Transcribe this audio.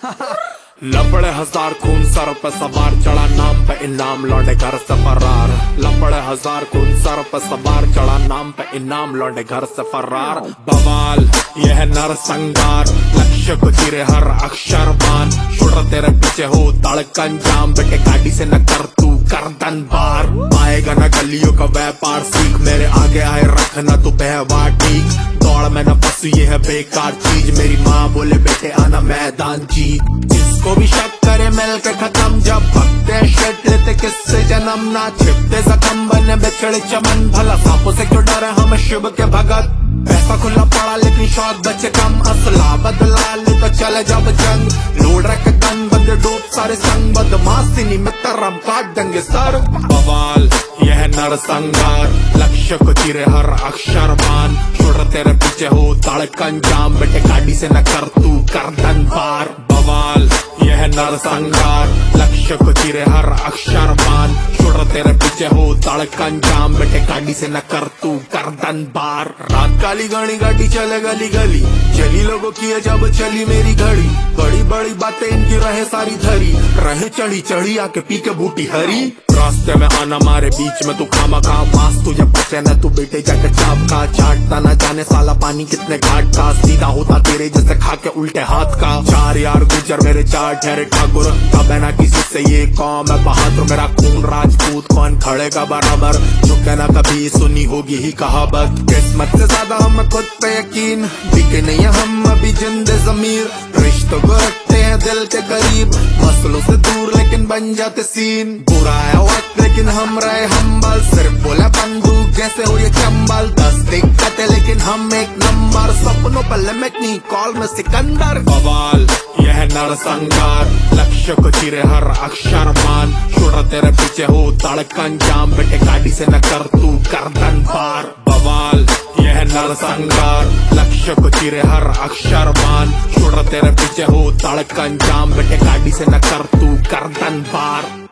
लपड़े हजार खून सर पे सवार, चढ़ा नाम पे इनाम, लौंडे घर से फरार। लपड़े हजार खून सर पे सवार, चढ़ा नाम पे इनाम, लौंडे घर से फरार। बवाल यह नर संगार, लक्ष्य को चिरे हर अक्षर बान। शुड़ तेरे पीछे हो धड़कन जाम, बेटे गाड़ी से न कर तू गर्दन बार। आएगा न गलियों का व्यापार सीख, मेरे आगे आए रखना तू व्यवहार ठीक। दौड़ में न फंस ये है बेकार चीज, मेरी माँ बोले बेटे आना मैदान जीत। जिसको भी शक करे मिल के खत्म, जब भगते शट लेते किससे जन्म। ना छिपते जख्म बने बिछड़े चमन, भला सांपों से क्यों डरे हमें शिव के भगत। पैसा खुला पड़ा लेकिन शौक बचे कम, असला बदला ले तो चले जब जंग। लोड रख गन बंदे डूब सारे संग, बदमाशी नहीं मित्र हम काट देंगे सर। बवाल यह नर संगार, लक्ष्य को चिरे हर अक्षर मान। छोड़ तेरे पीछे हो धड़कन जाम, बेटे गाड़ी से न कर तू गर्दन पार। बवाल यह नर संगार, लक्ष्य को चिरे हर अक्षर मान। छोड़ तेरे पीछे हो धड़कन जाम, बेटे गाड़ी से न कर तू गर्दन पार। रात काली गाड़ी गाड़ी चले गली गली, चली लोगों की है जब चली मेरी घड़ी। बड़ी बड़ी बातें इनकी रहे सारी धरी, रहे चढ़ी चढ़ी आके पी के बूटी हरी। रास्ते में आना मारे बीच में तू खामा खा, मास तुझे बचे न तू बेटे जाके चाप का। चाटता न जाने साला पानी कितने घाट का, सीधा होता तेरे जैसे खा के उल्टे हाथ का। चार यार गुजर मेरे चार ठहरे ठाकुर, कब ना किसी से ये कौम है बहादुर। मेरा खून राजपूत कौन खड़ेगा बराबर, झुके ना कभी सुनी होगी ही कहावत। किस्मत से ज्यादा हम खुद पे यकीन, दिखे नहीं हम अभी जिंदे जमीर। रिश्तों को रखते हैं दिल के करीब, मसलों से दूर लेकिन बन जाते सीन। बुरा है वक्त लेकिन हम रहे हम्बल, सिर्फ बोला बंदूक जैसे हो ये चंबल। 10 दिक्कत है लेकिन हम एक नंबर, सपनों पर लिमिट नहीं कॉल में सिकंदर। बवाल यह नर संगार, लक्ष्य को चिरे हर अक्षर मान। छोड़ तेरे पीछे हो धड़कन जाम, बेटे गाड़ी से न कर तू गर्दन पार। बवाल यह नर संगार, लक्ष्य को चिरे हर अक्षर मान। छोड़ तेरे पीछे हो धड़कन जाम, बेटे गाड़ी से न कर तू गर्दन पार।